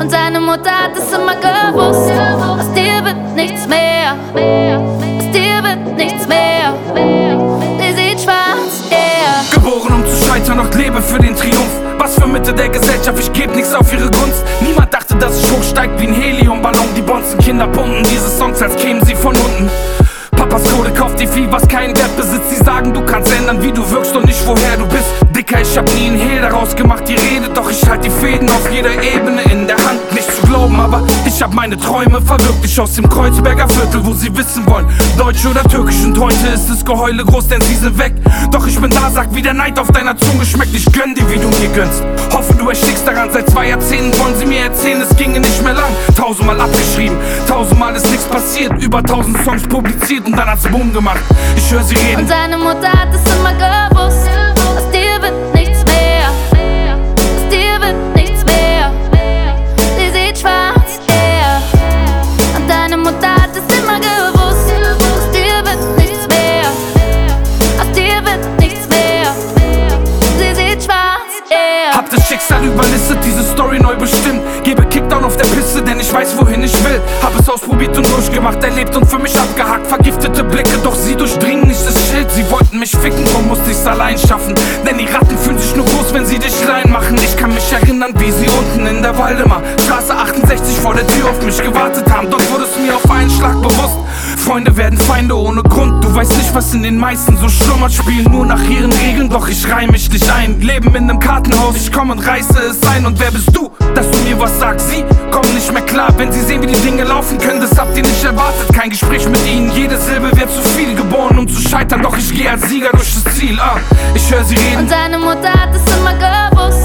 Und seine Mutter hat es immer gewusst. Aus dir wird nichts mehr. Aus dir wird nichts mehr. Sie sieht schwarz, yeah. Geboren um zu scheitern, doch lebe für den Triumph. Was für Mitte der Gesellschaft, ich geb nix auf ihre Gunst. Niemand dachte, dass ich hochsteig wie ein Heliumballon. Die Bonzenkinder pumpen diese Songs, als kämen sie von unten. Papas Kohle kauft dir viel, was keinen Wert besitzt. Sie sagen, du kannst ändern, wie du wirkst und nicht woher du bist. Dicker, ich hab nie einen Hehl daraus gemacht, die Rede, doch ich halt die Fäden auf jeder Ebene in der Hand. Nicht zu glauben, aber ich hab meine Träume verwirklicht aus dem Kreuzberger Viertel, wo sie wissen wollen, Deutsch oder Türkisch. Und heute ist das Geheule groß, denn sie sind weg. Doch ich bin da, sag, wie der Neid auf deiner Zunge schmeckt. Ich gönn dir, wie du mir gönnst. Hoffe, du erstickst daran. Seit 2 Jahrzehnten wollen sie mir erzählen, es ginge nicht mehr lang. 1000-mal abgeschrieben, 1000-mal ist nichts passiert. Über 1000 Songs publiziert und dann hat's Boom gemacht. Ich höre sie reden. Und seine Mutter hat es immer gewusst. Aus dir wird nichts mehr. Aus dir wird nichts mehr. Sie sieht schwarz, yeah. Und deine Mutter hat es immer gewusst. Aus dir wird nichts mehr. Aus dir wird nichts mehr. Sie sieht schwarz, yeah. Hab das Schicksal überlistet, diese Story neu bestimmt. Gebe Kickdown auf der Piste, denn ich weiß, wohin ich will. Hab es ausprobiert und durchgemacht, erlebt und für mich abgehakt. Vergiftete Blicke, doch sie durchdringen nicht das Schild. Sie wollten mich ficken, warum musste ich's allein schaffen? Denn die Ratten fühlen sich nur groß, wenn sie dich klein machen. Ich kann mich erinnern, wie sie unten in der Waldemar Straße 68 vor der Tür auf mich gewartet haben. Dort wurde es mir auf einen Schlag bewusst: Freunde werden Feinde ohne Grund. Du weißt nicht, was in den meisten so schlummert. Spielen nur nach ihren Regeln, doch ich reih mich nicht ein. Leben in einem Kartenhaus, ich komm und reiße es ein. Und wer bist du, dass du mir was sagst? Sie kommen nicht mehr klar, wenn sie sehen, wie die Dinge laufen können. Das habt ihr nicht erwartet, kein Gespräch mit ihnen. Jede Silbe wird zu viel, geboren um zu scheitern. Doch ich gehe als Sieger durch das Ziel, ich höre sie reden. Und seine Mutter hat es immer gewusst.